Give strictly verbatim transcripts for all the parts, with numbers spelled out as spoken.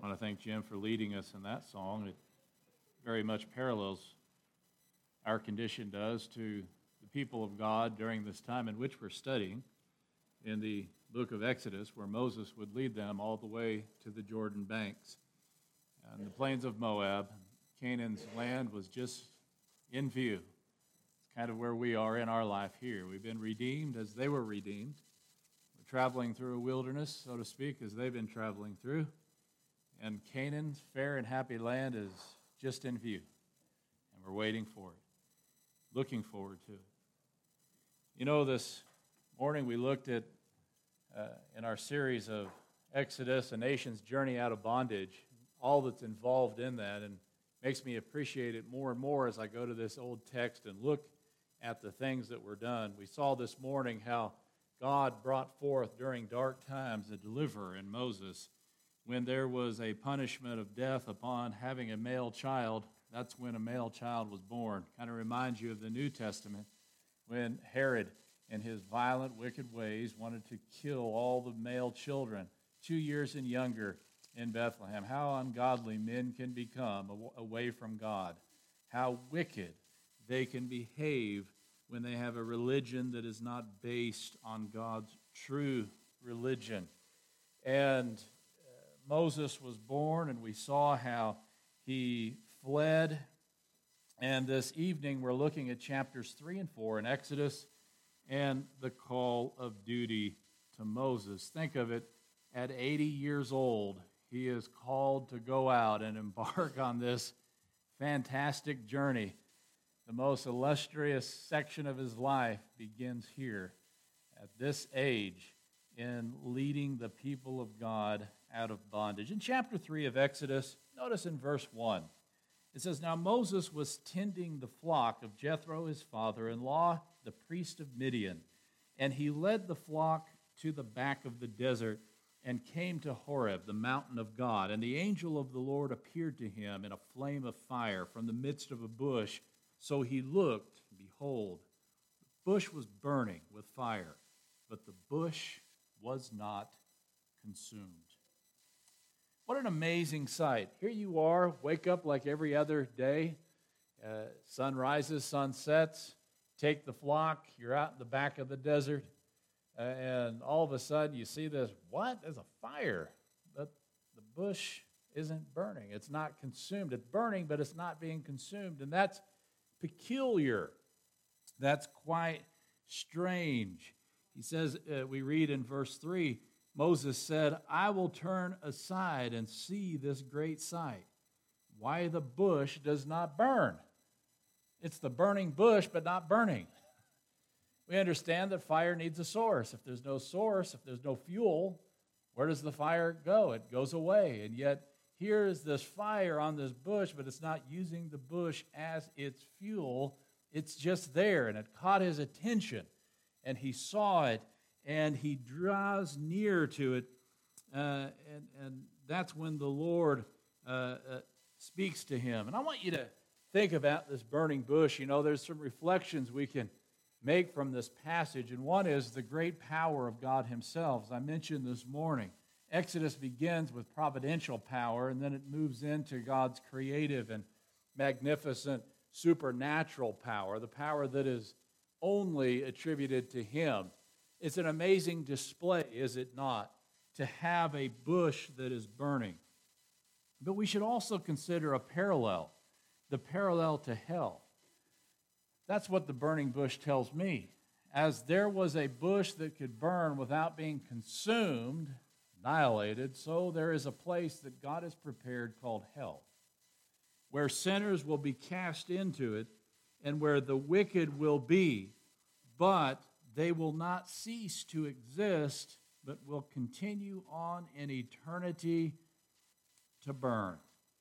I want to thank Jim for leading us in that song. It very much parallels our condition does to the people of God during this time in which we're studying in the book of Exodus, where Moses would lead them all the way to the Jordan banks. And the plains of Moab, Canaan's land was just in view. It's kind of where we are in our life here. We've been redeemed as they were redeemed. We're traveling through a wilderness, so to speak, as they've been traveling through. And Canaan's fair and happy land is just in view. And we're waiting for it, looking forward to it. You know, this morning we looked at, uh, in our series of Exodus, a nation's journey out of bondage, all that's involved in that, and makes me appreciate it more and more as I go to this old text and look at the things that were done. We saw this morning how God brought forth during dark times a deliverer in Moses. When there was a punishment of death upon having a male child, that's when a male child was born. Kind of reminds you of the New Testament, when Herod, in his violent, wicked ways, wanted to kill all the male children, two years and younger, in Bethlehem. How ungodly men can become away from God. How wicked they can behave when they have a religion that is not based on God's true religion. And Moses was born, and we saw how he fled. And this evening, we're looking at chapters three and four in Exodus and the call of duty to Moses. Think of it, at eighty years old, he is called to go out and embark on this fantastic journey. The most illustrious section of his life begins here at this age in leading the people of God out of bondage. In chapter three of Exodus, notice in verse one, it says, "Now Moses was tending the flock of Jethro, his father-in-law, the priest of Midian, and he led the flock to the back of the desert and came to Horeb, the mountain of God. And the angel of the Lord appeared to him in a flame of fire from the midst of a bush. So he looked, and behold, the bush was burning with fire, but the bush was not consumed." What an amazing sight. Here you are, wake up like every other day. Uh, sun rises, sun sets. Take the flock, you're out in the back of the desert. Uh, and all of a sudden you see this, what? There's a fire. But the bush isn't burning. It's not consumed. It's burning, but it's not being consumed. And that's peculiar. That's quite strange. He says, uh, we read in verse three, Moses said, "I will turn aside and see this great sight, why the bush does not burn." It's the burning bush, but not burning. We understand that fire needs a source. If there's no source, if there's no fuel, where does the fire go? It goes away. And yet, here is this fire on this bush, but it's not using the bush as its fuel. It's just there, and it caught his attention. And he saw it, and he draws near to it. Uh, and, and that's when the Lord uh, uh, speaks to him. And I want you to think about this burning bush. You know, there's some reflections we can make from this passage, and one is the great power of God himself. As I mentioned this morning, Exodus begins with providential power, and then it moves into God's creative and magnificent supernatural power, the power that is only attributed to him. It's an amazing display, is it not, to have a bush that is burning. But we should also consider a parallel, the parallel to hell. That's what the burning bush tells me. As there was a bush that could burn without being consumed, annihilated, so there is a place that God has prepared called hell, where sinners will be cast into it and where the wicked will be, but they will not cease to exist, but will continue on in eternity to burn.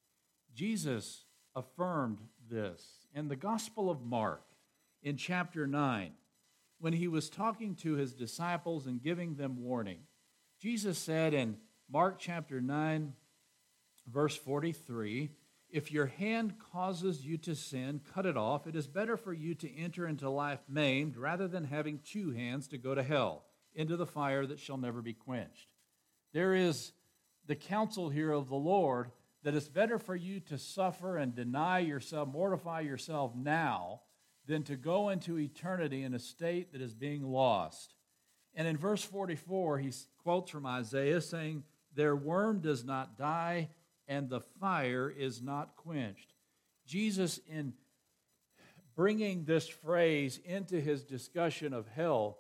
Jesus affirmed this in the Gospel of Mark in chapter nine, when he was talking to his disciples and giving them warning. Jesus said in Mark chapter nine, verse forty-three, "If your hand causes you to sin, cut it off. It is better for you to enter into life maimed rather than having two hands to go to hell, into the fire that shall never be quenched." There is the counsel here of the Lord that it's better for you to suffer and deny yourself, mortify yourself now, than to go into eternity in a state that is being lost. And in verse forty-four, he quotes from Isaiah saying, their worm does not die, and the fire is not quenched. Jesus, in bringing this phrase into his discussion of hell,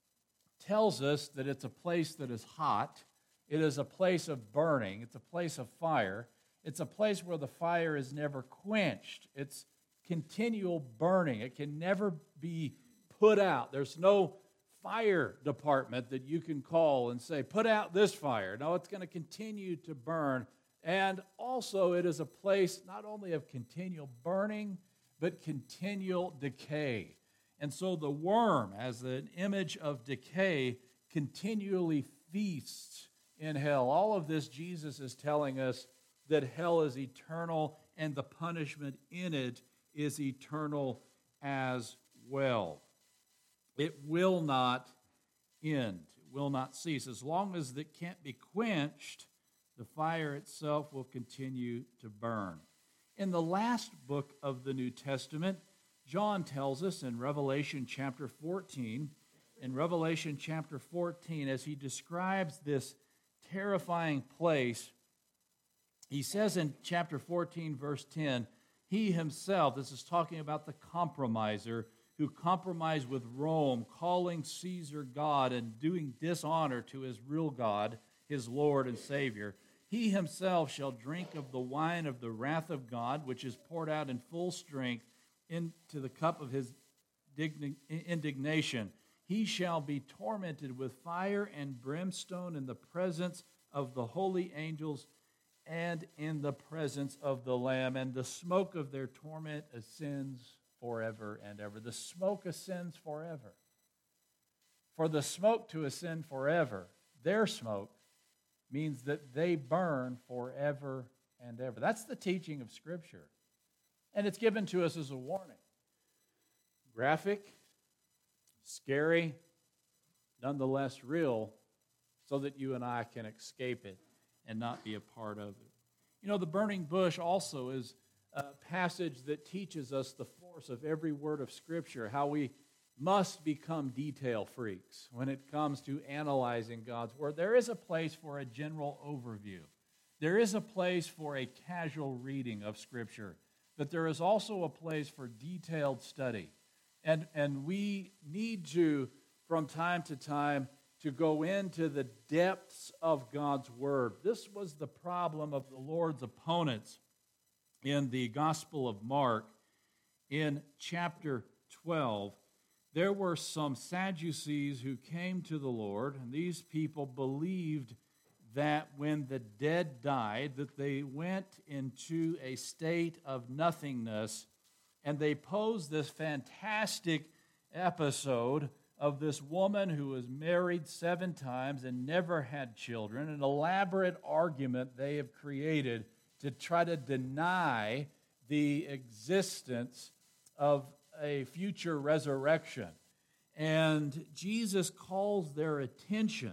tells us that it's a place that is hot. It is a place of burning. It's a place of fire. It's a place where the fire is never quenched. It's continual burning. It can never be put out. There's no fire department that you can call and say, put out this fire. No, it's going to continue to burn. And also it is a place not only of continual burning, but continual decay. And so the worm, as an image of decay, continually feasts in hell. All of this, Jesus is telling us that hell is eternal and the punishment in it is eternal as well. It will not end. It will not cease. As long as it can't be quenched, the fire itself will continue to burn. In the last book of the New Testament, John tells us in Revelation chapter fourteen, in Revelation chapter fourteen, as he describes this terrifying place, he says in chapter fourteen, verse ten, he himself, this is talking about the compromiser, who compromised with Rome, calling Caesar God and doing dishonor to his real God, his Lord and Savior. He himself shall drink of the wine of the wrath of God, which is poured out in full strength into the cup of his indignation. He shall be tormented with fire and brimstone in the presence of the holy angels and in the presence of the Lamb, and the smoke of their torment ascends forever and ever. The smoke ascends forever. For the smoke to ascend forever, their smoke, means that they burn forever and ever. That's the teaching of Scripture. And it's given to us as a warning. Graphic, scary, nonetheless real, so that you and I can escape it and not be a part of it. You know, the burning bush also is a passage that teaches us the force of every word of Scripture, how we must become detail freaks when it comes to analyzing God's Word. There is a place for a general overview. There is a place for a casual reading of Scripture, but there is also a place for detailed study. And, and we need to, from time to time, to go into the depths of God's Word. This was the problem of the Lord's opponents in the Gospel of Mark in chapter twelve. There were some Sadducees who came to the Lord, and these people believed that when the dead died, that they went into a state of nothingness, and they posed this fantastic episode of this woman who was married seven times and never had children, an elaborate argument they have created to try to deny the existence of a future resurrection. And Jesus calls their attention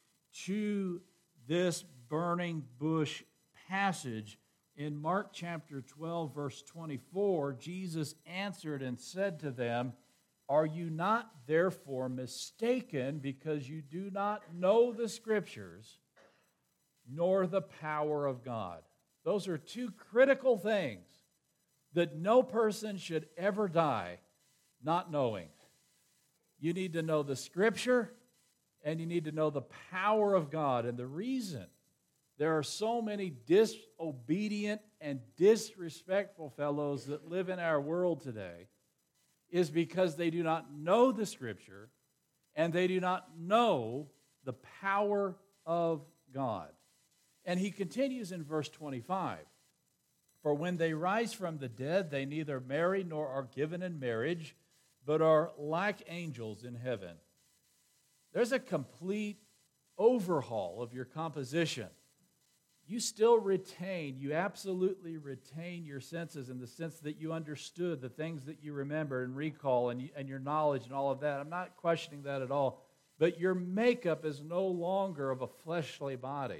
to this burning bush passage. In Mark chapter twelve, verse twenty-four, Jesus answered and said to them, "Are you not therefore mistaken because you do not know the Scriptures nor the power of God?" Those are two critical things that no person should ever die not knowing. You need to know the Scripture, and you need to know the power of God. And the reason there are so many disobedient and disrespectful fellows that live in our world today is because they do not know the Scripture, and they do not know the power of God. And he continues in verse twenty-five. For when they rise from the dead, they neither marry nor are given in marriage, but are like angels in heaven. There's a complete overhaul of your composition. You still retain, you absolutely retain your senses in the sense that you understood the things that you remember and recall and, you, and your knowledge and all of that. I'm not questioning that at all. But your makeup is no longer of a fleshly body.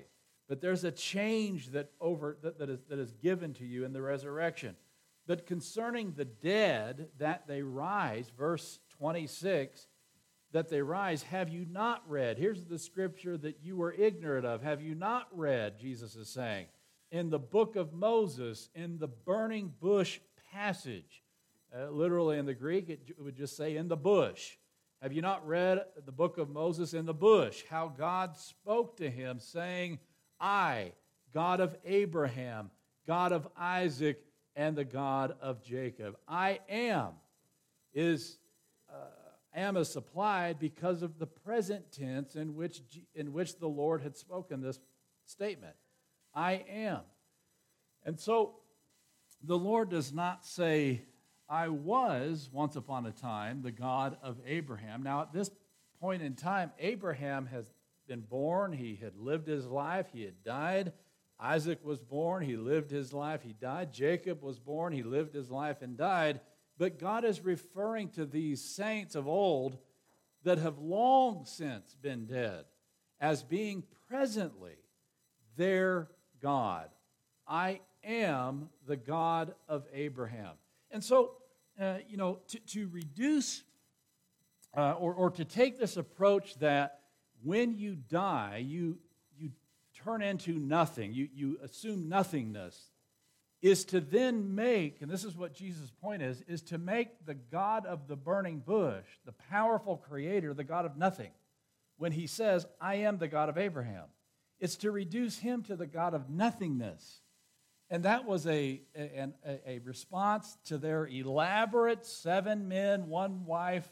But there's a change that over that, that, is, that is given to you in the resurrection. But concerning the dead, that they rise, verse twenty-six, that they rise, have you not read? Here's the scripture that you were ignorant of. Have you not read, Jesus is saying, in the book of Moses, in the burning bush passage? Uh, literally in the Greek, it would just say in the bush. Have you not read the book of Moses in the bush? How God spoke to him, saying, I, God of Abraham, God of Isaac, and the God of Jacob. I am is uh, am is supplied because of the present tense in which in which the Lord had spoken this statement. I am. And so the Lord does not say, I was once upon a time the God of Abraham. Now at this point in time, Abraham has been born, he had lived his life, he had died. Isaac was born, he lived his life, he died. Jacob was born, he lived his life and died. But God is referring to these saints of old that have long since been dead as being presently their God. I am the God of Abraham. And so, uh, you know, to, to reduce uh, or, or to take this approach that when you die, you you turn into nothing, you, you assume nothingness, is to then make, and this is what Jesus' point is, is to make the God of the burning bush, the powerful creator, the God of nothing. When he says, I am the God of Abraham, it's to reduce him to the God of nothingness. And that was a, a, a response to their elaborate seven men, one wife,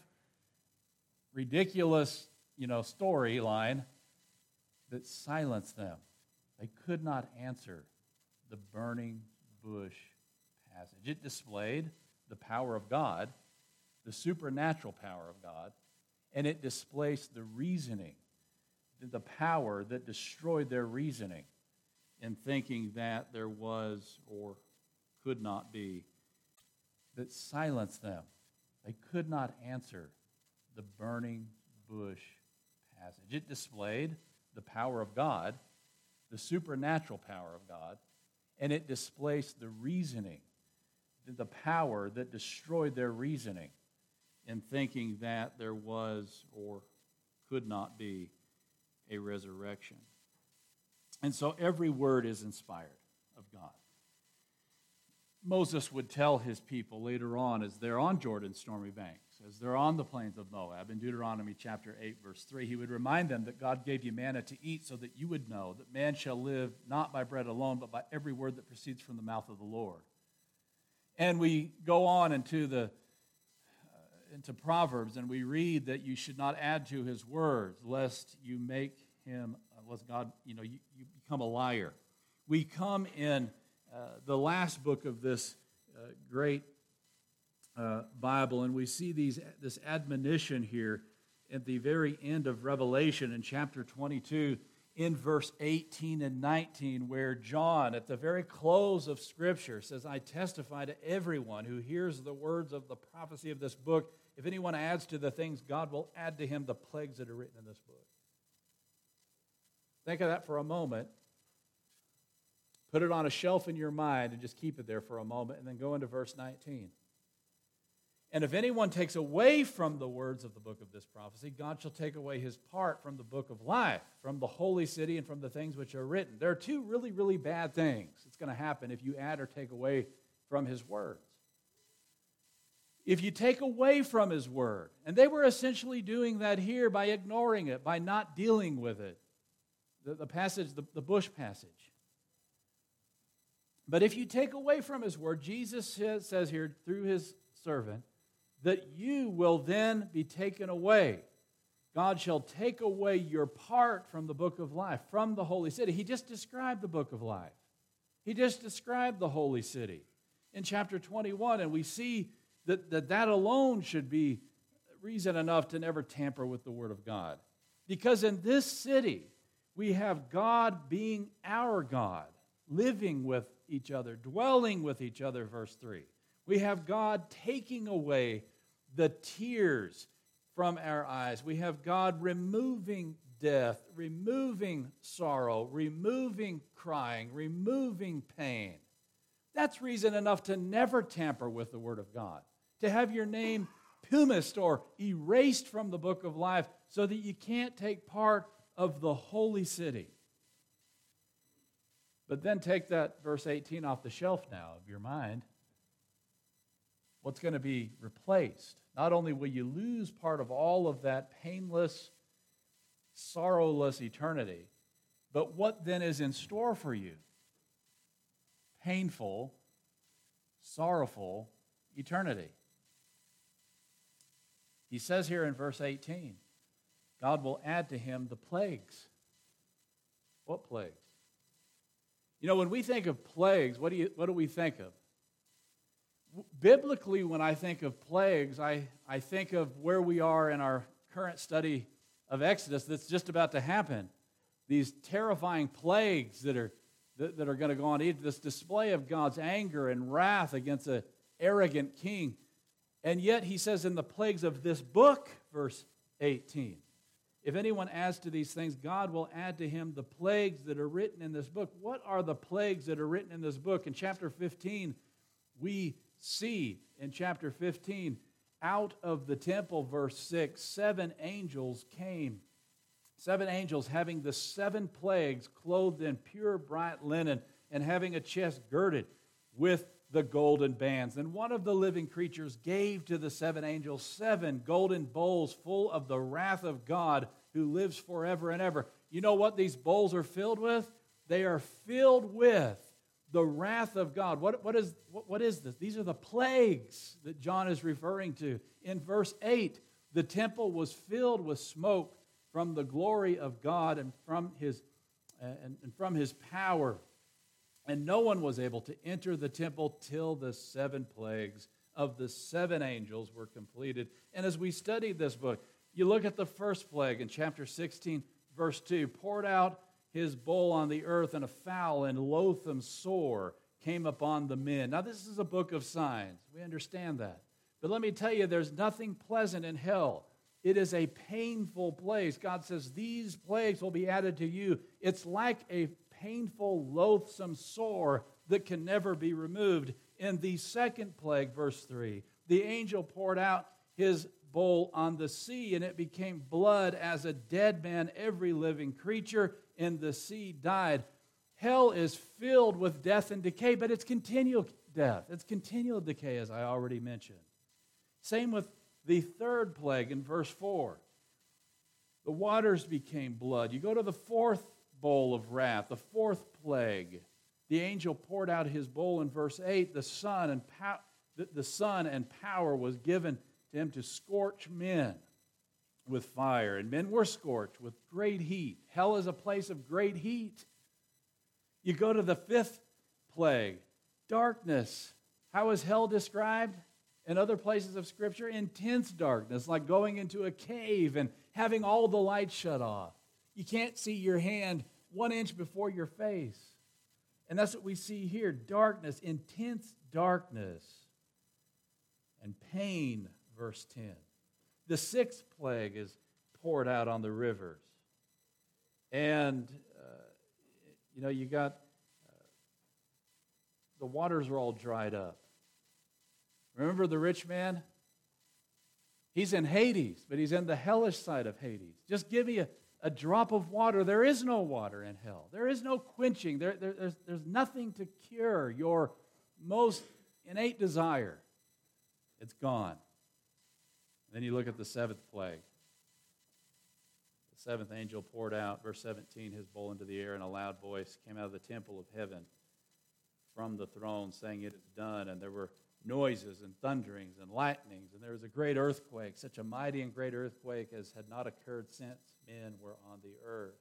ridiculous, you know, storyline that silenced them. They could not answer the burning bush passage. It displayed the power of God, the supernatural power of God, and it displaced the reasoning, the power that destroyed their reasoning in thinking that there was or could not be, that silenced them. They could not answer the burning bush passage. It displayed the power of God, the supernatural power of God, and it displaced the reasoning, the power that destroyed their reasoning in thinking that there was or could not be a resurrection. And so every word is inspired of God. Moses would tell his people later on as they're on Jordan's stormy banks, as they're on the plains of Moab, in Deuteronomy chapter eight, verse three, he would remind them that God gave you manna to eat so that you would know that man shall live not by bread alone, but by every word that proceeds from the mouth of the Lord. And we go on into the uh, into Proverbs, and we read that you should not add to his words, lest you make him, uh, lest God, you know, you, you become a liar. We come in uh, the last book of this uh, great uh, Bible, and we see these this admonition here at the very end of Revelation in chapter twenty-two, in verse eighteen and nineteen, where John, at the very close of Scripture, says, I testify to everyone who hears the words of the prophecy of this book, if anyone adds to the things, God will add to him the plagues that are written in this book. Think of that for a moment. Put it on a shelf in your mind and just keep it there for a moment, and then go into verse nineteen. And if anyone takes away from the words of the book of this prophecy, God shall take away his part from the book of life, from the holy city, and from the things which are written. There are two really, really bad things that's going to happen if you add or take away from his words. If you take away from his word, and they were essentially doing that here by ignoring it, by not dealing with it, the, the passage, the, the bush passage. But if you take away from his word, Jesus says, says here through his servant, that you will then be taken away. God shall take away your part from the book of life, from the holy city. He just described the book of life. He just described the holy city in chapter twenty-one, and we see that that, that alone should be reason enough to never tamper with the word of God. Because in this city, we have God being our God, living with each other, dwelling with each other, verse three. We have God taking away the tears from our eyes. We have God removing death, removing sorrow, removing crying, removing pain. That's reason enough to never tamper with the Word of God, to have your name pumised or erased from the book of life so that you can't take part of the holy city. But then take that verse eighteen off the shelf now of your mind. What's going to be replaced? Not only will you lose part of all of that painless, sorrowless eternity, but what then is in store for you? Painful, sorrowful eternity. He says here in verse eighteen, God will add to him the plagues. What plagues? You know, when we think of plagues, what do you what do we think of? Biblically, when I think of plagues, I, I think of where we are in our current study of Exodus that's just about to happen. These terrifying plagues that are that, that are going to go on, this display of God's anger and wrath against an arrogant king. And yet he says in the plagues of this book, verse eighteen, if anyone adds to these things, God will add to him the plagues that are written in this book. What are the plagues that are written in this book? In chapter fifteen, we see in chapter fifteen, out of the temple, verse six, seven angels came. Seven angels having the seven plagues, clothed in pure bright linen, and having a chest girded with the golden bands. And one of the living creatures gave to the seven angels seven golden bowls full of the wrath of God who lives forever and ever. You know what these bowls are filled with? They are filled with the wrath of God. What, what, is, what, what is this? These are the plagues that John is referring to. In verse eight, the temple was filled with smoke from the glory of God and from his, uh, and, and from his power. And no one was able to enter the temple till the seven plagues of the seven angels were completed. And as we studied this book, you look at the first plague in chapter sixteen, verse two, poured out his bowl on the earth, and a foul and loathsome sore came upon the men. Now, this is a book of signs. We understand that. But let me tell you, there's nothing pleasant in hell. It is a painful place. God says, these plagues will be added to you. It's like a painful, loathsome sore that can never be removed. In the second plague, verse three, the angel poured out his bowl on the sea, and it became blood as a dead man. Every living creature in the sea died. Hell is filled with death and decay, but it's continual death. It's continual decay, as I already mentioned. Same with the third plague in verse four. The waters became blood. You go to the fourth bowl of wrath, the fourth plague. The angel poured out his bowl in verse eight. The sun and pow- the, the sun and power was given to him to scorch men with fire, and men were scorched with great heat. Hell is a place of great heat. You go to the fifth plague, darkness. How is hell described in other places of Scripture? Intense darkness, like going into a cave and having all the lights shut off. You can't see your hand one inch before your face. And that's what we see here, darkness, intense darkness, and pain, verse ten. The sixth plague is poured out on the rivers. And, uh, you know, you got, uh, the waters are all dried up. Remember the rich man? He's in Hades, but he's in the hellish side of Hades. Just give me a, a drop of water. There is no water in hell. There is no quenching. There, there, there's, there's nothing to cure your most innate desire. It's gone. Then you look at the seventh plague. The seventh angel poured out, verse seventeen, his bowl into the air, and a loud voice came out of the temple of heaven from the throne, saying, "It is done." And there were noises and thunderings and lightnings, and there was a great earthquake, such a mighty and great earthquake as had not occurred since men were on the earth.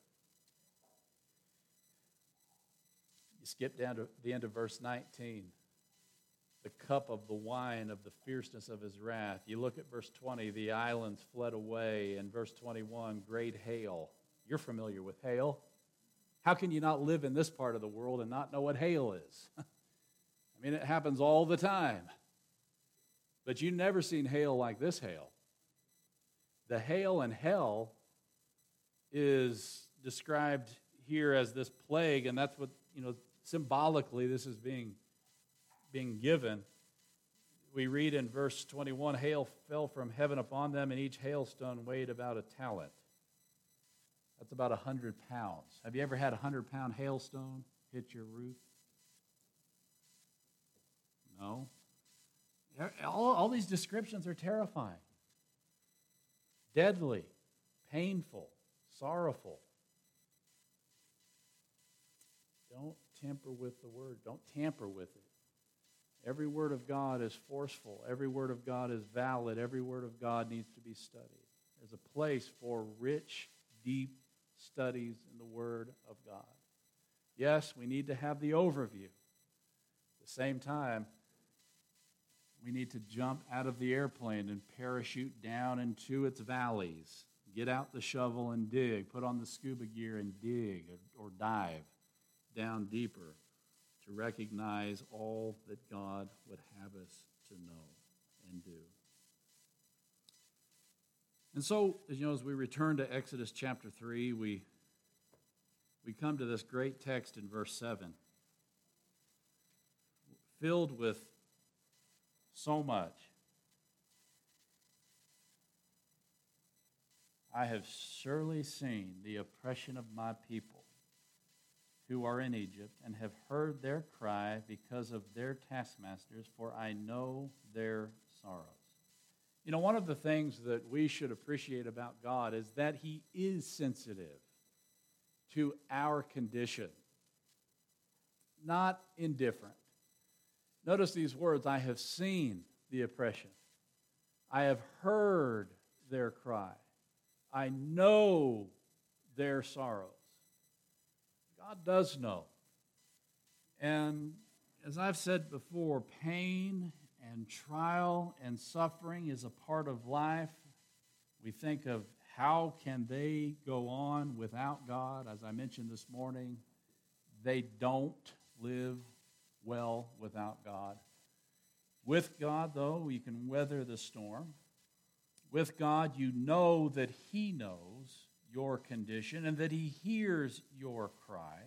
You skip down to the end of verse nineteen. The cup of the wine of the fierceness of his wrath. You look at verse twenty, the islands fled away. And verse twenty-one, great hail. You're familiar with hail. How can you not live in this part of the world and not know what hail is? I mean, it happens all the time. But you've never seen hail like this hail. The hail in hell is described here as this plague, and that's what, you know, symbolically this is being, being given. We read in verse twenty-one, hail fell from heaven upon them, and each hailstone weighed about a talent. That's about one hundred pounds. Have you ever had a one hundred pound hailstone hit your roof? No. All, all these descriptions are terrifying. Deadly, painful, sorrowful. Don't tamper with the word. Don't tamper with it. Every word of God is forceful. Every word of God is valid. Every word of God needs to be studied. There's a place for rich, deep studies in the Word of God. Yes, we need to have the overview. At the same time, we need to jump out of the airplane and parachute down into its valleys. Get out the shovel and dig. Put on the scuba gear and dig or, or dive down deeper to recognize all that God would have us to know and do. And so, as you know, as we return to Exodus chapter three, we, we come to this great text in verse seven, filled with so much. I have surely seen the oppression of my people who are in Egypt, and have heard their cry because of their taskmasters, for I know their sorrows. You know, one of the things that we should appreciate about God is that He is sensitive to our condition, not indifferent. Notice these words, I have seen the oppression. I have heard their cry. I know their sorrows. God does know. And as I've said before, pain and trial and suffering is a part of life. We think of how can they go on without God. As I mentioned this morning, they don't live well without God. With God, though, you can weather the storm. With God, you know that He knows your condition and that He hears your cry,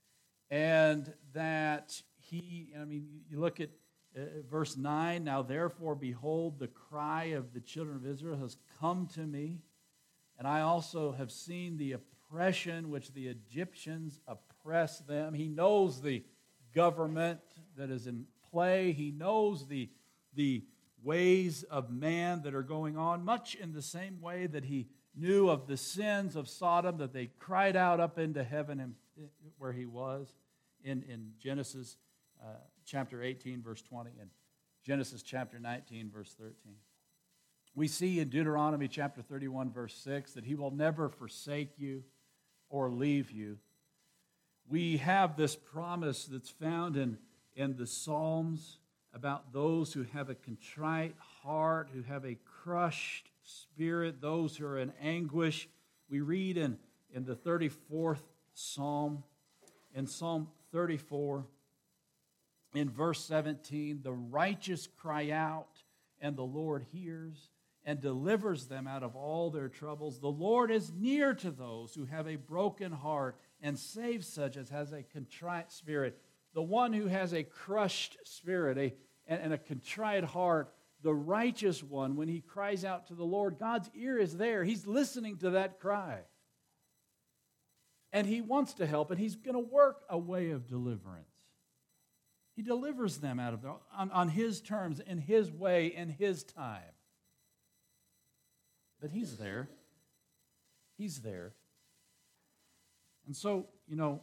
and that He, I mean, you look at uh, verse nine, now therefore, behold, the cry of the children of Israel has come to me, and I also have seen the oppression which the Egyptians oppress them. He knows the government that is in play. He knows the, the ways of man that are going on, much in the same way that He knew of the sins of Sodom, that they cried out up into heaven and where He was in, in Genesis uh, chapter eighteen, verse twenty, and Genesis chapter nineteen, verse thirteen. We see in Deuteronomy chapter thirty-one, verse six, that He will never forsake you or leave you. We have this promise that's found in, in the Psalms about those who have a contrite heart, who have a crushed spirit, those who are in anguish. We read in, in the thirty-fourth Psalm, in Psalm thirty-four, in verse seventeen, the righteous cry out, and the Lord hears and delivers them out of all their troubles. The Lord is near to those who have a broken heart and saves such as has a contrite spirit. The one who has a crushed spirit a, and, and a contrite heart, the righteous one, when he cries out to the Lord, God's ear is there. He's listening to that cry. And He wants to help, and He's going to work a way of deliverance. He delivers them out of their, on, on His terms, in His way, in His time. But He's there. He's there. And so, you know,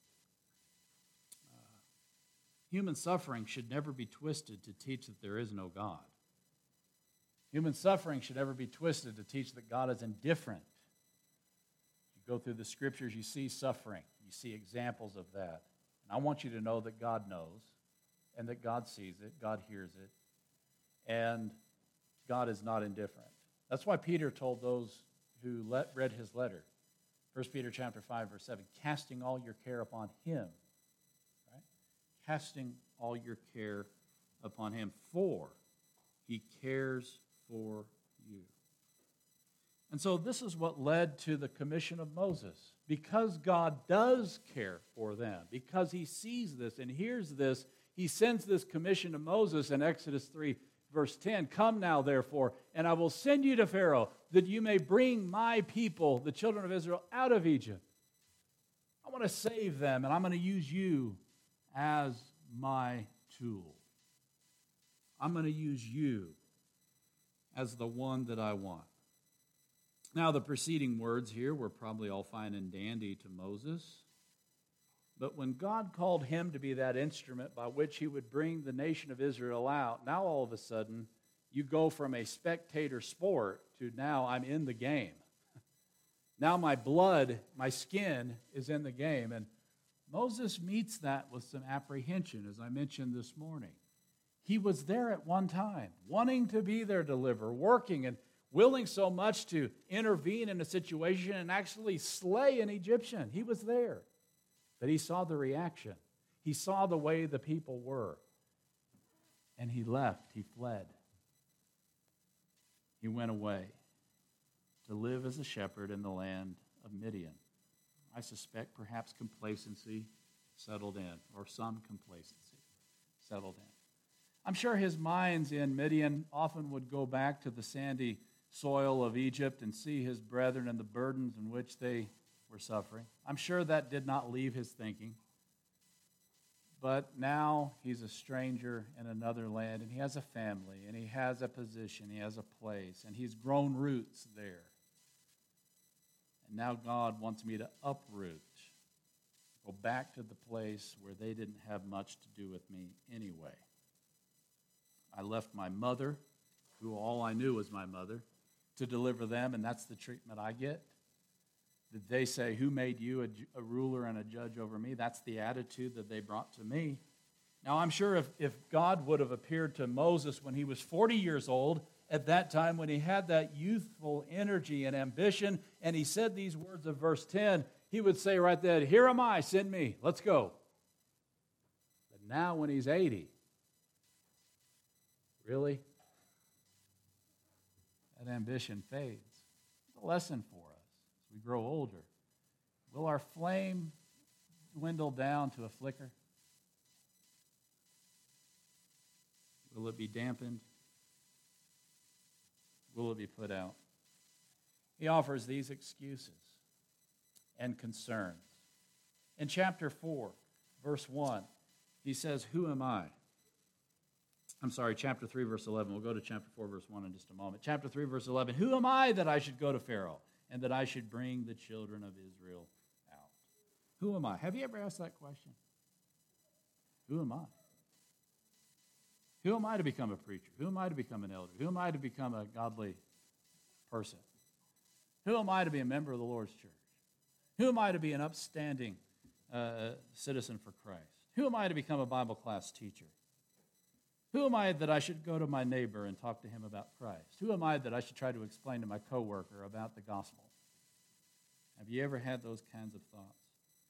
uh, human suffering should never be twisted to teach that there is no God. Human suffering should never be twisted to teach that God is indifferent. You go through the Scriptures, you see suffering. You see examples of that. And I want you to know that God knows, and that God sees it, God hears it, and God is not indifferent. That's why Peter told those who let, read his letter, First Peter chapter five, verse seven, casting all your care upon Him. Right? Casting all your care upon Him, for He cares for you. And so this is what led to the commission of Moses. Because God does care for them, because he sees this and hears this, he sends this commission to Moses in Exodus three, verse ten. Come now, therefore, and I will send you to Pharaoh, that you may bring my people, the children of Israel, out of Egypt. I want to save them, and I'm going to use you as my tool. I'm going to use you as the one that I want. Now, the preceding words here were probably all fine and dandy to Moses. But when God called him to be that instrument by which he would bring the nation of Israel out, now all of a sudden, you go from a spectator sport to now I'm in the game. Now my blood, my skin is in the game. And Moses meets that with some apprehension, as I mentioned this morning. He was there at one time, wanting to be their deliverer, working and willing so much to intervene in a situation and actually slay an Egyptian. He was there. But he saw the reaction. He saw the way the people were. And he left. He fled. He went away to live as a shepherd in the land of Midian. I suspect perhaps complacency settled in, or some complacency settled in. I'm sure his minds in Midian often would go back to the sandy soil of Egypt and see his brethren and the burdens in which they were suffering. I'm sure that did not leave his thinking. But now he's a stranger in another land, and he has a family, and he has a position, he has a place, and he's grown roots there. And now God wants me to uproot, go back to the place where they didn't have much to do with me anyway. I left my mother, who all I knew was my mother, to deliver them, and that's the treatment I get. Did they say, who made you a, a ruler and a judge over me? That's the attitude that they brought to me. Now, I'm sure if, if God would have appeared to Moses when he was forty years old, at that time when he had that youthful energy and ambition, and he said these words of verse ten, he would say right there, here am I, send me, let's go. But now when he's eighty, really? That ambition fades. It's a lesson for us. We grow older. Will our flame dwindle down to a flicker? Will it be dampened? Will it be put out? He offers these excuses and concerns. In chapter four, verse one, he says, who am I? I'm sorry, chapter three, verse eleven. We'll go to chapter four, verse one in just a moment. Chapter three, verse eleven. Who am I that I should go to Pharaoh, and that I should bring the children of Israel out? Who am I? Have you ever asked that question? Who am I? Who am I to become a preacher? Who am I to become an elder? Who am I to become a godly person? Who am I to be a member of the Lord's church? Who am I to be an upstanding uh, citizen for Christ? Who am I to become a Bible class teacher? Who am I that I should go to my neighbor and talk to him about Christ? Who am I that I should try to explain to my coworker about the gospel? Have you ever had those kinds of thoughts?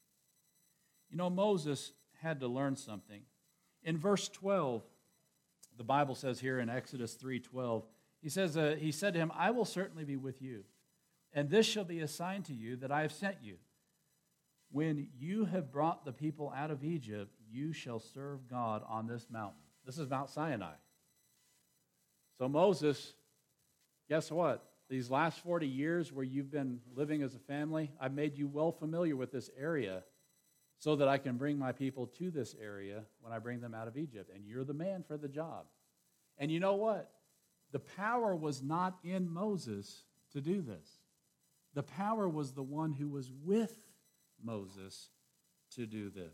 You know, Moses had to learn something. In verse twelve, the Bible says here in Exodus three twelve, he says, uh, he said to him, I will certainly be with you, and this shall be a sign to you that I have sent you. When you have brought the people out of Egypt, you shall serve God on this mountain. This is Mount Sinai. So Moses, guess what? These last forty years where you've been living as a family, I've made you well familiar with this area so that I can bring my people to this area when I bring them out of Egypt. And you're the man for the job. And you know what? The power was not in Moses to do this. The power was the one who was with Moses to do this.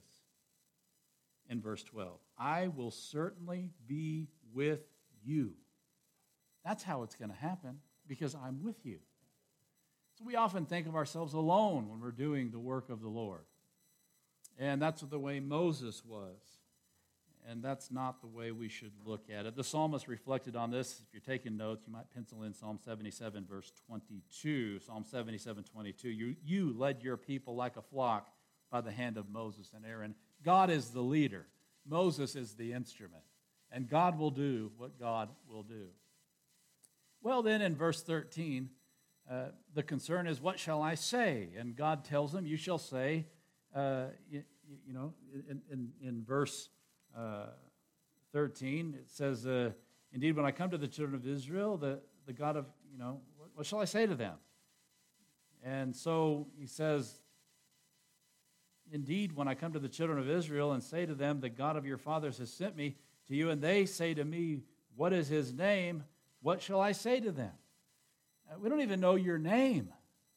In verse twelve, I will certainly be with you. That's how it's going to happen, because I'm with you. So we often think of ourselves alone when we're doing the work of the Lord. And that's the way Moses was. And that's not the way we should look at it. The psalmist reflected on this. If you're taking notes, you might pencil in Psalm seventy-seven, verse twenty-two. Psalm seventy-seven, twenty-two. You, you led your people like a flock by the hand of Moses and Aaron. God is the leader. Moses is the instrument. And God will do what God will do. Well, then, in verse thirteen, uh, the concern is, what shall I say? And God tells them, you shall say, uh, you, you know, in, in, in verse uh, thirteen, it says, uh, indeed, when I come to the children of Israel, the, the God of, you know, what, what shall I say to them? And so he says, indeed, when I come to the children of Israel and say to them, the God of your fathers has sent me to you, and they say to me, what is his name? What shall I say to them? Uh, we don't even know your name.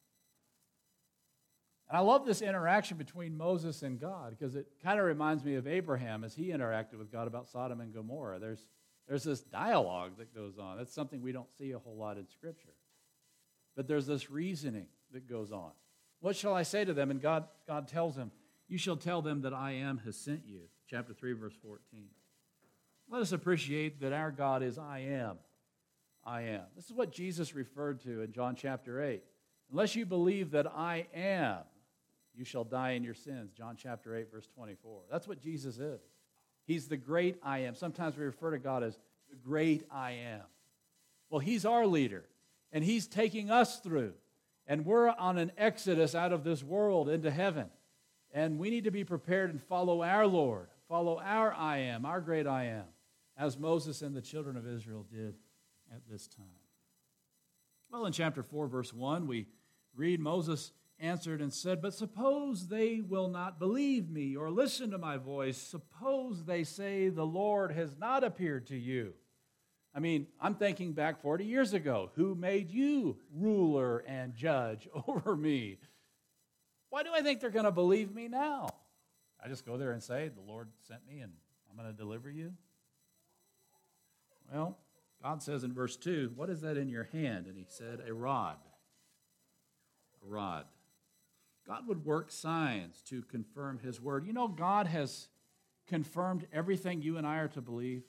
And I love this interaction between Moses and God because it kind of reminds me of Abraham as he interacted with God about Sodom and Gomorrah. There's, there's this dialogue that goes on. That's something we don't see a whole lot in Scripture. But there's this reasoning that goes on. What shall I say to them? And God, God tells him, you shall tell them that I am has sent you. Chapter three, verse fourteen. Let us appreciate that our God is I am. I am. This is what Jesus referred to in John chapter eight. Unless you believe that I am, you shall die in your sins. John chapter eight, verse twenty-four. That's what Jesus is. He's the great I am. Sometimes we refer to God as the great I am. Well, he's our leader, and he's taking us through. And we're on an exodus out of this world into heaven. And we need to be prepared and follow our Lord, follow our I am, our great I am, as Moses and the children of Israel did at this time. Well, in chapter four, verse one, we read, Moses answered and said, but suppose they will not believe me or listen to my voice. Suppose they say the Lord has not appeared to you. I mean, I'm thinking back forty years ago. Who made you ruler and judge over me? Why do I think they're going to believe me now? I just go there and say, the Lord sent me and I'm going to deliver you? Well, God says in verse two, what is that in your hand? And he said, a rod. A rod. God would work signs to confirm his word. You know, God has confirmed everything you and I are to believe.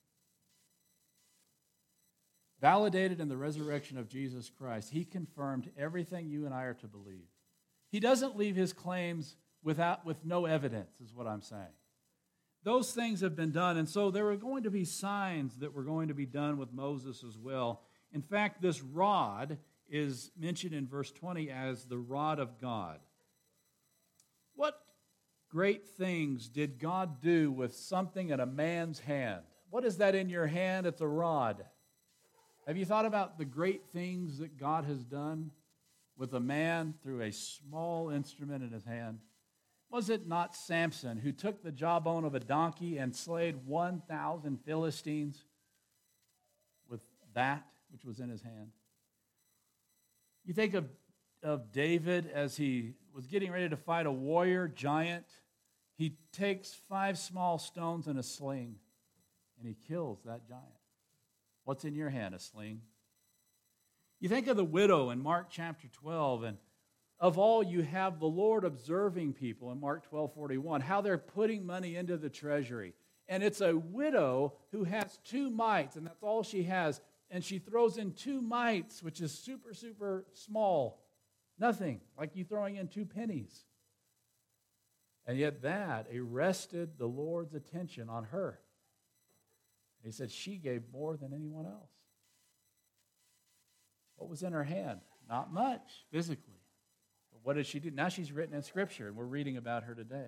Validated in the resurrection of Jesus Christ, he confirmed everything you and I are to believe. He doesn't leave his claims without, with no evidence, is what I'm saying. Those things have been done, and so there are going to be signs that were going to be done with Moses as well. In fact, this rod is mentioned in verse twenty as the rod of God. What great things did God do with something in a man's hand? What is that in your hand? It's a rod. Have you thought about the great things that God has done with a man through a small instrument in his hand? Was it not Samson who took the jawbone of a donkey and slayed one thousand Philistines with that which was in his hand? You think of, of David as he was getting ready to fight a warrior giant. He takes five small stones and a sling, and he kills that giant. What's in your hand? A sling? You think of the widow in Mark chapter twelve, and of all you have the Lord observing people in Mark twelve forty-one, how they're putting money into the treasury. And it's a widow who has two mites, and that's all she has. And she throws in two mites, which is super, super small. Nothing, like you throwing in two pennies. And yet that arrested the Lord's attention on her. He said she gave more than anyone else. What was in her hand? Not much, physically. But what did she do? Now she's written in Scripture, and we're reading about her today.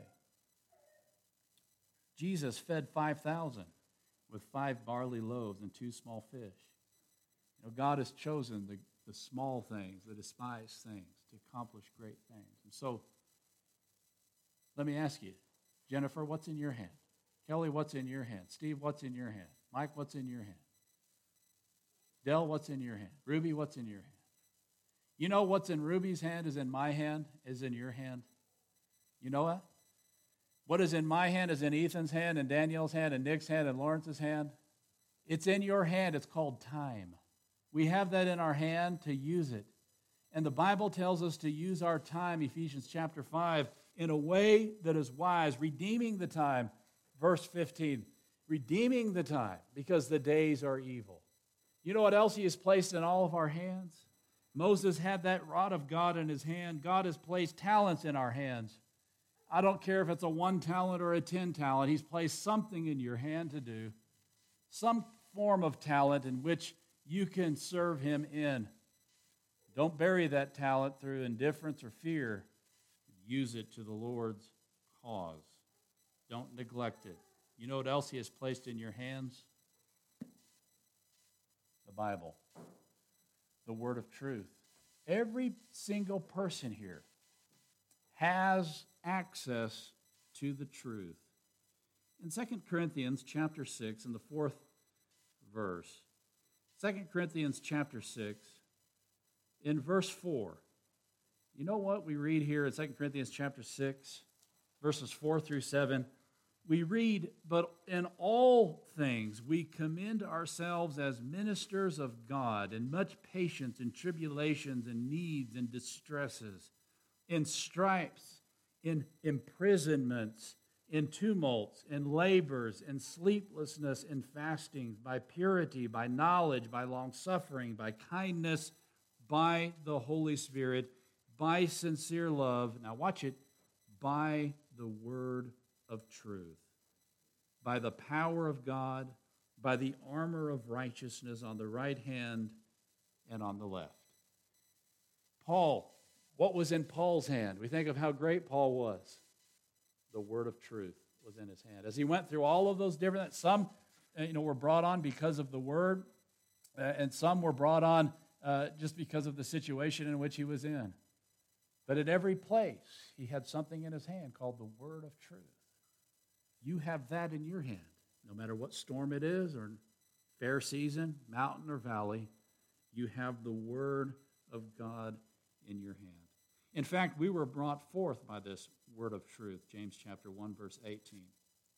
Jesus fed five thousand with five barley loaves and two small fish. You know, God has chosen the, the small things, the despised things, to accomplish great things. And so, let me ask you, Jennifer, what's in your hand? Kelly, what's in your hand? Steve, what's in your hand? Mike, what's in your hand? Dell, what's in your hand? Ruby, what's in your hand? You know what's in Ruby's hand is in my hand, is in your hand. You know what? What is in my hand is in Ethan's hand, and Danielle's hand, and Nick's hand, and Lawrence's hand. It's in your hand. It's called time. We have that in our hand to use it. And the Bible tells us to use our time, Ephesians chapter five, in a way that is wise, redeeming the time. Verse fifteen, redeeming the time because the days are evil. You know what else he has placed in all of our hands? Moses had that rod of God in his hand. God has placed talents in our hands. I don't care if it's a one talent or a ten talent. He's placed something in your hand to do, some form of talent in which you can serve him in. Don't bury that talent through indifference or fear. Use it to the Lord's cause. Don't neglect it. You know what else He has placed in your hands? The Bible, the Word of truth. Every single person here has access to the truth. In Second Corinthians chapter six, in the fourth verse, Second Corinthians chapter six, in verse four, you know what we read here in Second Corinthians chapter six, verses four through seven? We read, "But in all things we commend ourselves as ministers of God in much patience and tribulations and needs and distresses, in stripes, in imprisonments, in tumults, in labors, in sleeplessness, in fastings, by purity, by knowledge, by longsuffering, by kindness, by the Holy Spirit, by sincere love." Now watch it. "By the word of truth, by the power of God, by the armor of righteousness on the right hand and on the left." Paul, what was in Paul's hand? We think of how great Paul was. The word of truth was in his hand. As he went through all of those different, some you know, were brought on because of the word, uh, and some were brought on uh, just because of the situation in which he was in. But at every place, he had something in his hand called the word of truth. You have that in your hand, no matter what storm it is or fair season, mountain or valley, you have the word of God in your hand. In fact, we were brought forth by this word of truth, James chapter one, verse eighteen.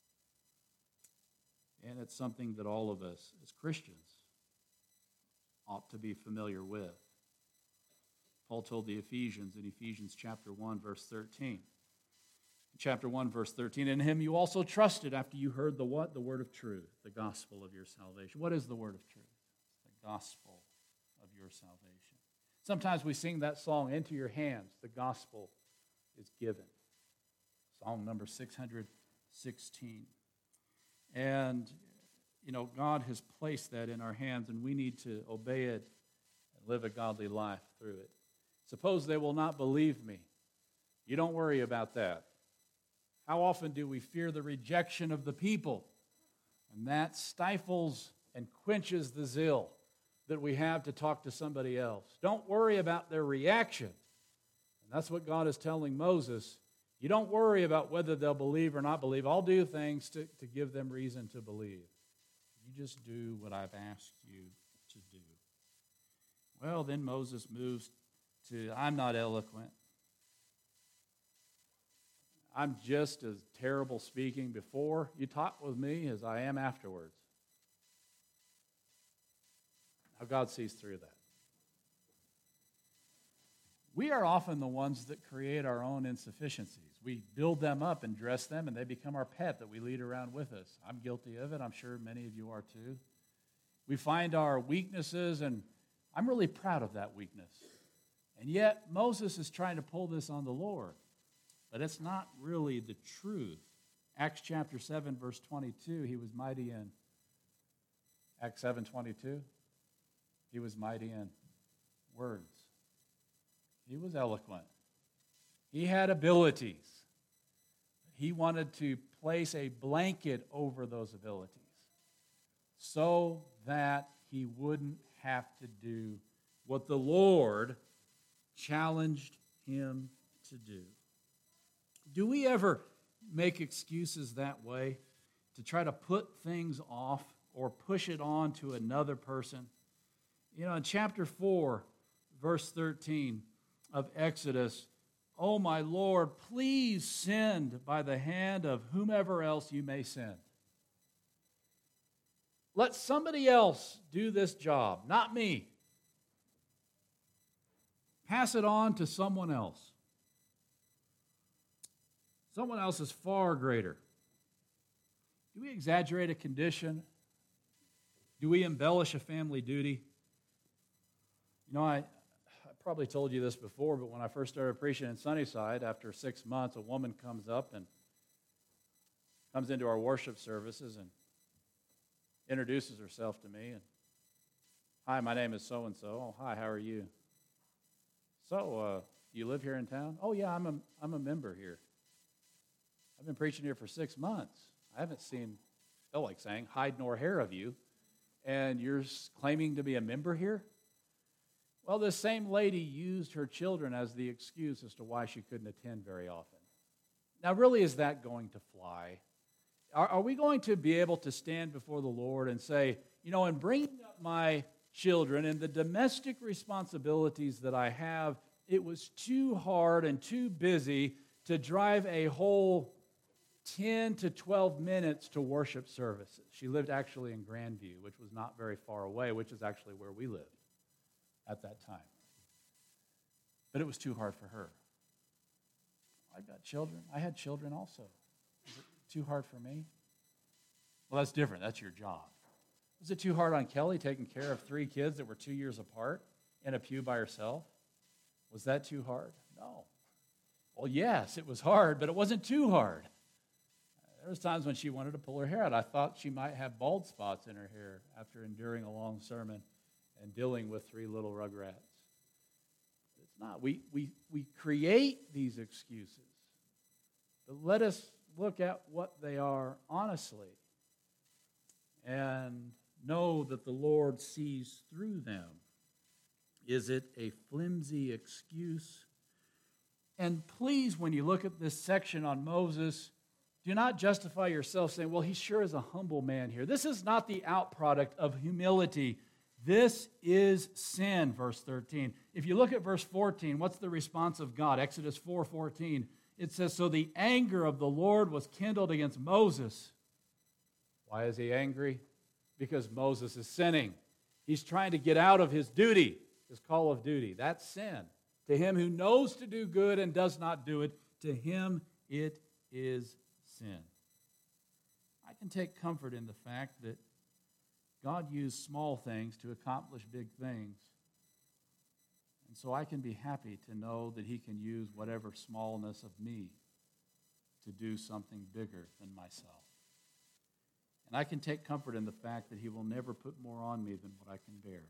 And it's something that all of us as Christians ought to be familiar with. Paul told the Ephesians in Ephesians chapter one, verse thirteen. Chapter one, verse thirteen, "In him you also trusted after you heard the what? The word of truth, the gospel of your salvation." What is the word of truth? It's the gospel of your salvation. Sometimes we sing that song, "Into your hands the gospel is given." Song number six hundred sixteen. And, you know, God has placed that in our hands, and we need to obey it and live a godly life through it. Suppose they will not believe me. You don't worry about that. How often do we fear the rejection of the people? And that stifles and quenches the zeal that we have to talk to somebody else. Don't worry about their reaction. And that's what God is telling Moses. You don't worry about whether they'll believe or not believe. I'll do things to, to give them reason to believe. You just do what I've asked you to do. Well, then Moses moves to, "I'm not eloquent. I'm just as terrible speaking before you talk with me as I am afterwards." How God sees through that. We are often the ones that create our own insufficiencies. We build them up and dress them, and they become our pet that we lead around with us. I'm guilty of it. I'm sure many of you are too. We find our weaknesses, and I'm really proud of that weakness. And yet, Moses is trying to pull this on the Lord. But it's not really the truth. Acts chapter seven, verse twenty-two, he was mighty in. Acts seven, twenty-two, he was mighty in words. He was eloquent. He had abilities. He wanted to place a blanket over those abilities so that he wouldn't have to do what the Lord challenged him to do. Do we ever make excuses that way to try to put things off or push it on to another person? You know, in chapter four, verse thirteen of Exodus, "Oh, my Lord, please send by the hand of whomever else you may send." Let somebody else do this job, not me. Pass it on to someone else. Someone else is far greater. Do we exaggerate a condition? Do we embellish a family duty? You know, I, I probably told you this before, but when I first started preaching in Sunnyside, after six months, a woman comes up and comes into our worship services and introduces herself to me. And, "Hi, my name is so-and-so. Oh, hi, how are you?" So, uh, you live here in town? Oh, yeah, I'm a, I'm a member here. I've been preaching here for six months. I haven't seen, felt like saying, hide nor hair of you, and you're claiming to be a member here? Well, this same lady used her children as the excuse as to why she couldn't attend very often. Now, really, is that going to fly? Are, are we going to be able to stand before the Lord and say, you know, in bringing up my children and the domestic responsibilities that I have, it was too hard and too busy to drive a whole ten to twelve minutes to worship services. She lived actually in Grandview, which was not very far away, which is actually where we lived at that time. But it was too hard for her. I've got children. I had children also. Is it too hard for me? Well, that's different. That's your job. Was it too hard on Kelly taking care of three kids that were two years apart in a pew by herself? Was that too hard? No. Well, yes, it was hard, but it wasn't too hard. There was times when she wanted to pull her hair out. I thought she might have bald spots in her hair after enduring a long sermon and dealing with three little rugrats. It's not. We, we, we create these excuses, but let us look at what they are honestly and know that the Lord sees through them. Is it a flimsy excuse? And please, when you look at this section on Moses, do not justify yourself saying, well, he sure is a humble man here. This is not the outproduct of humility. This is sin, verse thirteen. If you look at verse fourteen, what's the response of God? Exodus four fourteen. It says, so the anger of the Lord was kindled against Moses. Why is he angry? Because Moses is sinning. He's trying to get out of his duty, his call of duty. That's sin. To him who knows to do good and does not do it, to him it is sin. I can take comfort in the fact that God used small things to accomplish big things. And so I can be happy to know that he can use whatever smallness of me to do something bigger than myself. And I can take comfort in the fact that he will never put more on me than what I can bear.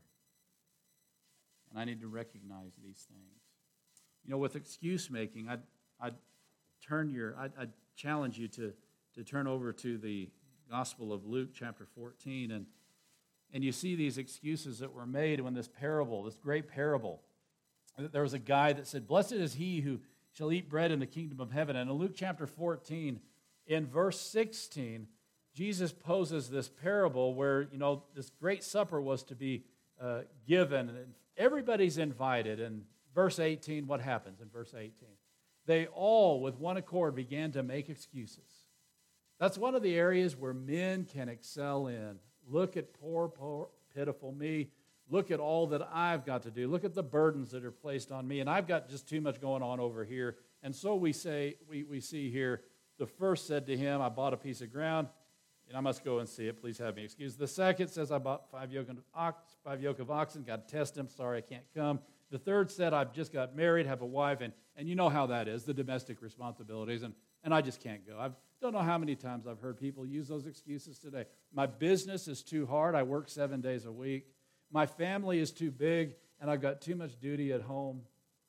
And I need to recognize these things. You know, with excuse making, I'd, I'd turn your, I'd, I'd challenge you to, to turn over to the Gospel of Luke, chapter fourteen, and, and you see these excuses that were made when this parable, this great parable. There was a guy that said, blessed is he who shall eat bread in the kingdom of heaven. And in Luke chapter fourteen, in verse sixteen, Jesus poses this parable where, you know, this great supper was to be uh, given, and everybody's invited. And verse eighteen, what happens in verse eighteen? They all, with one accord, began to make excuses. That's one of the areas where men can excel in. Look at poor, poor, pitiful me. Look at all that I've got to do. Look at the burdens that are placed on me, and I've got just too much going on over here. And so we say, we, we see here, the first said to him, I bought a piece of ground, and I must go and see it. Please have me excused. The second says, I bought five yoke of, ox, five yoke of oxen. Got to test him. Sorry, I can't come. The third said, I've just got married, have a wife, and, and you know how that is, the domestic responsibilities, and, and I just can't go. I don't know how many times I've heard people use those excuses today. My business is too hard. I work seven days a week. My family is too big, and I've got too much duty at home.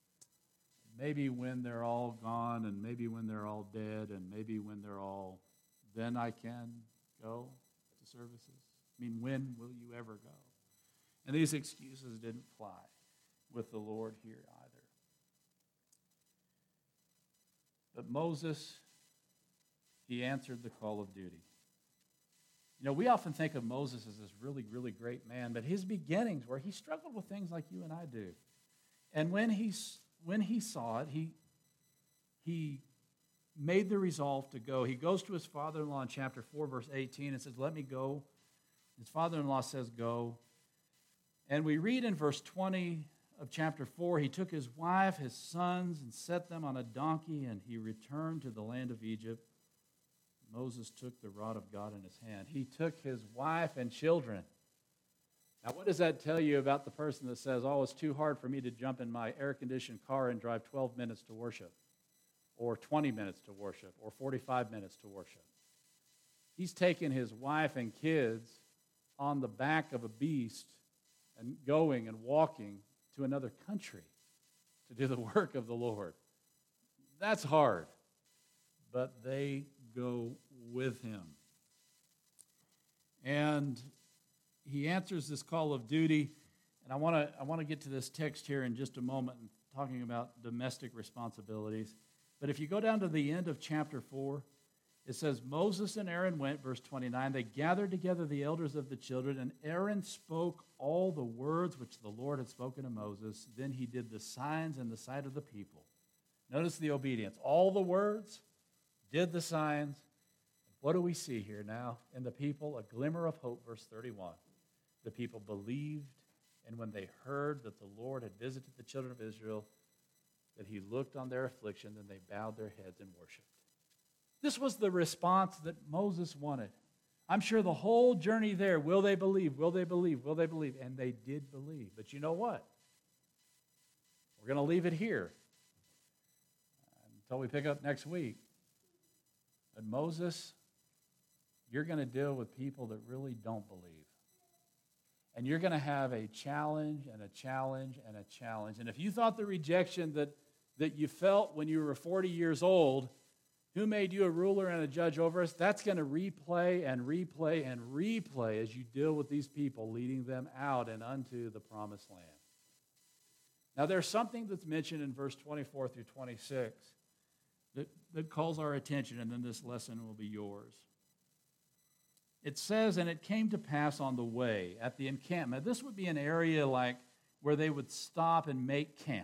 Maybe when they're all gone, and maybe when they're all dead, and maybe when they're all, then I can go to services. I mean, when will you ever go? And these excuses didn't fly with the Lord here either. But Moses, he answered the call of duty. You know, we often think of Moses as this really, really great man, but his beginnings were he struggled with things like you and I do. And when he, when he saw it, he, he made the resolve to go. He goes to his father-in-law in chapter four, verse eighteen, and says, let me go. His father-in-law says, go. And we read in verse twenty of chapter four, he took his wife, his sons, and set them on a donkey, and he returned to the land of Egypt. Moses took the rod of God in his hand. He took his wife and children. Now, what does that tell you about the person that says, oh, it's too hard for me to jump in my air-conditioned car and drive twelve minutes to worship, or twenty minutes to worship, or forty-five minutes to worship? He's taken his wife and kids on the back of a beast and going and walking to another country to do the work of the Lord. That's hard, but they go with him. And he answers this call of duty, and I want to I want to get to this text here in just a moment, talking about domestic responsibilities. But if you go down to the end of chapter four, it says, Moses and Aaron went, verse twenty-nine, they gathered together the elders of the children, and Aaron spoke all the words which the Lord had spoken to Moses. Then he did the signs in the sight of the people. Notice the obedience. All the words, did the signs. What do we see here now in the people? A glimmer of hope, verse thirty-one. The people believed, and when they heard that the Lord had visited the children of Israel, that he looked on their affliction, then they bowed their heads and worshiped. This was the response that Moses wanted. I'm sure the whole journey there, will they believe, will they believe, will they believe? And they did believe. But you know what? We're going to leave it here until we pick up next week. But Moses, you're going to deal with people that really don't believe. And you're going to have a challenge and a challenge and a challenge. And if you thought the rejection that, that you felt when you were forty years old, who made you a ruler and a judge over us, that's going to replay and replay and replay as you deal with these people, leading them out and unto the promised land. Now, there's something that's mentioned in verse twenty-four through twenty-six that, that calls our attention, and then this lesson will be yours. It says, and it came to pass on the way at the encampment. This would be an area like where they would stop and make camp.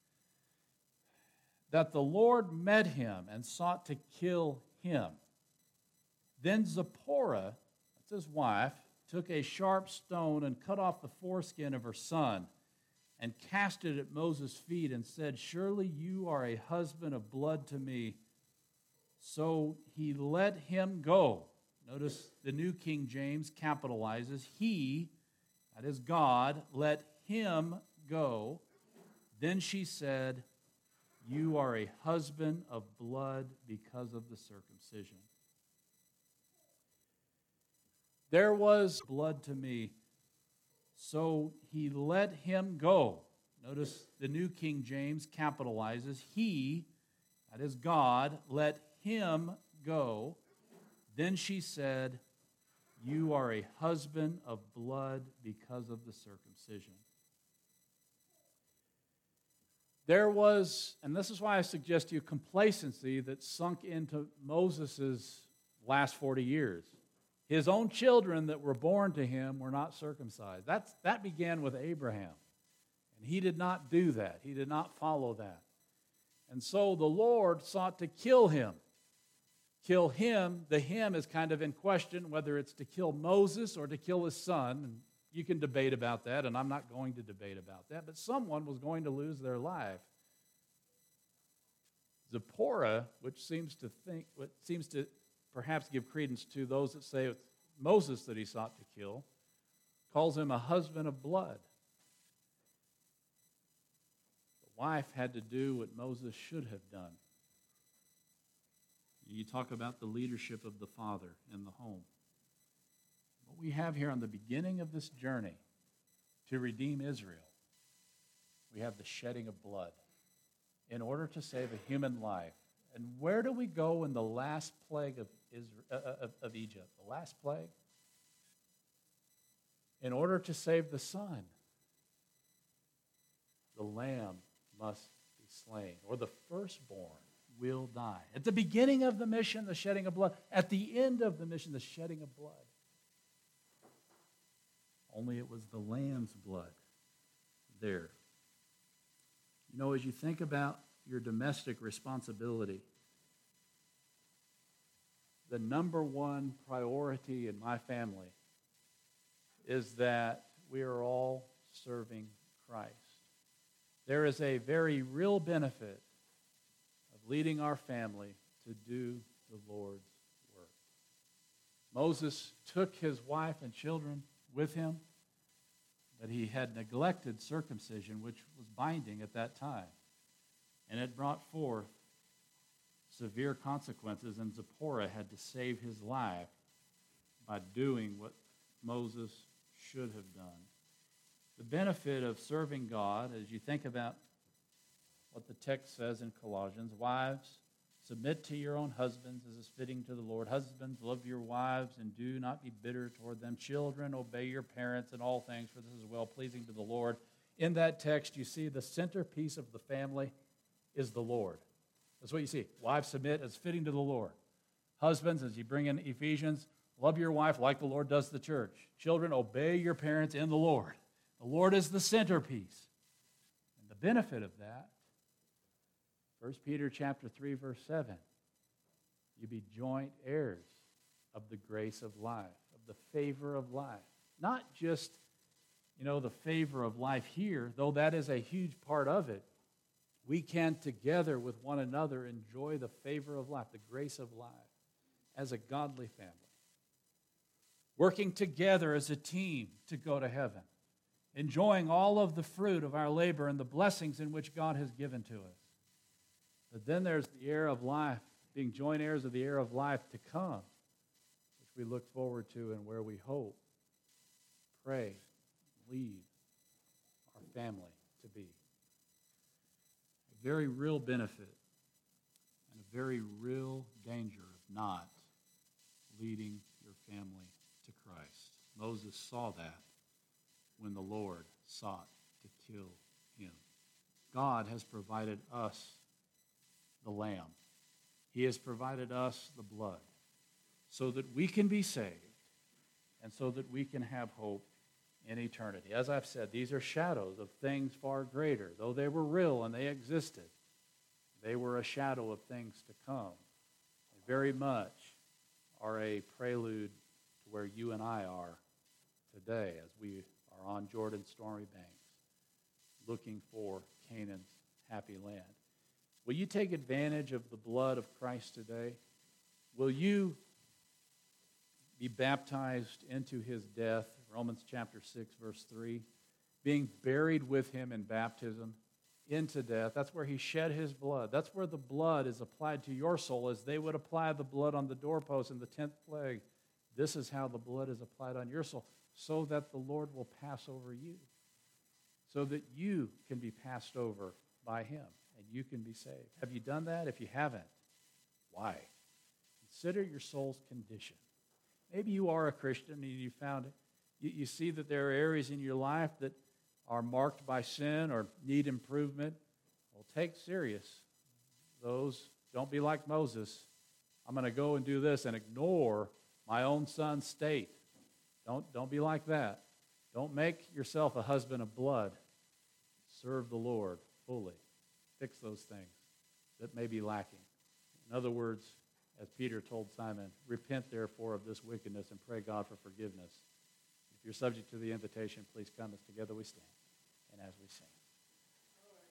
That the Lord met him and sought to kill him. Then Zipporah, that's his wife, took a sharp stone and cut off the foreskin of her son and cast it at Moses' feet and said, surely you are a husband of blood to me. So he let him go. Notice the New King James capitalizes, he, that is God, let him go. Then she said, you are a husband of blood because of the circumcision. There was blood to me, so he let him go. Notice the New King James capitalizes, he, that is God, let him go. Then she said, you are a husband of blood because of the circumcision. There was, and this is why I suggest to you, complacency that sunk into Moses' last forty years. His own children that were born to him were not circumcised. That's, that began with Abraham. And he did not do that. He did not follow that. And so the Lord sought to kill him. Kill him, the him is kind of in question, whether it's to kill Moses or to kill his son. And you can debate about that, and I'm not going to debate about that. But someone was going to lose their life. Zipporah, which seems to think, what seems to perhaps give credence to those that say it's Moses that he sought to kill, calls him a husband of blood. The wife had to do what Moses should have done. You talk about the leadership of the father in the home. What we have here on the beginning of this journey to redeem Israel, we have the shedding of blood in order to save a human life. And where do we go in the last plague of, Israel, uh, of, of Egypt? The last plague? In order to save the son, the lamb must be slain, or the firstborn will die. At the beginning of the mission, the shedding of blood. At the end of the mission, the shedding of blood. Only it was the lamb's blood there. You know, as you think about your domestic responsibility, the number one priority in my family is that we are all serving Christ. There is a very real benefit of leading our family to do the Lord's work. Moses took his wife and children with him, but he had neglected circumcision, which was binding at that time. And it brought forth severe consequences, and Zipporah had to save his life by doing what Moses should have done. The benefit of serving God, as you think about what the text says in Colossians. Wives, submit to your own husbands as is fitting to the Lord. Husbands, love your wives and do not be bitter toward them. Children, obey your parents in all things, for this is well-pleasing to the Lord. In that text, you see the centerpiece of the family is the Lord. That's what you see. Wives, submit as fitting to the Lord. Husbands, as you bring in Ephesians, love your wife like the Lord does the church. Children, obey your parents in the Lord. The Lord is the centerpiece. And the benefit of that, First Peter chapter three, verse seven, you be joint heirs of the grace of life, of the favor of life. Not just, you know, the favor of life here, though that is a huge part of it. We can together with one another enjoy the favor of life, the grace of life, as a godly family. Working together as a team to go to heaven. Enjoying all of the fruit of our labor and the blessings in which God has given to us. But then there's the heir of life, being joint heirs of the heir of life to come, which we look forward to and where we hope, pray, lead our family to be. A very real benefit and a very real danger of not leading your family to Christ. Moses saw that when the Lord sought to kill him. God has provided us the lamb. He has provided us the blood so that we can be saved and so that we can have hope in eternity. As I've said, these are shadows of things far greater. Though they were real and they existed, they were a shadow of things to come. They very much are a prelude to where you and I are today as we are on Jordan's stormy banks, looking for Canaan's happy land. Will you take advantage of the blood of Christ today? Will you be baptized into his death? Romans chapter six, verse three. Being buried with him in baptism into death. That's where he shed his blood. That's where the blood is applied to your soul as they would apply the blood on the doorpost in the tenth plague. This is how the blood is applied on your soul, so that the Lord will pass over you, so that you can be passed over by him and you can be saved. Have you done that? If you haven't, why? Consider your soul's condition. Maybe you are a Christian and you found it. You, you see that there are areas in your life that are marked by sin or need improvement. Well, take serious those. Don't be like Moses. I'm going to go and do this and ignore my own son's state. Don't, don't be like that. Don't make yourself a husband of blood. Serve the Lord fully. Fix those things that may be lacking. In other words, as Peter told Simon, repent therefore of this wickedness and pray God for forgiveness. If you're subject to the invitation, please come as together we stand and as we sing.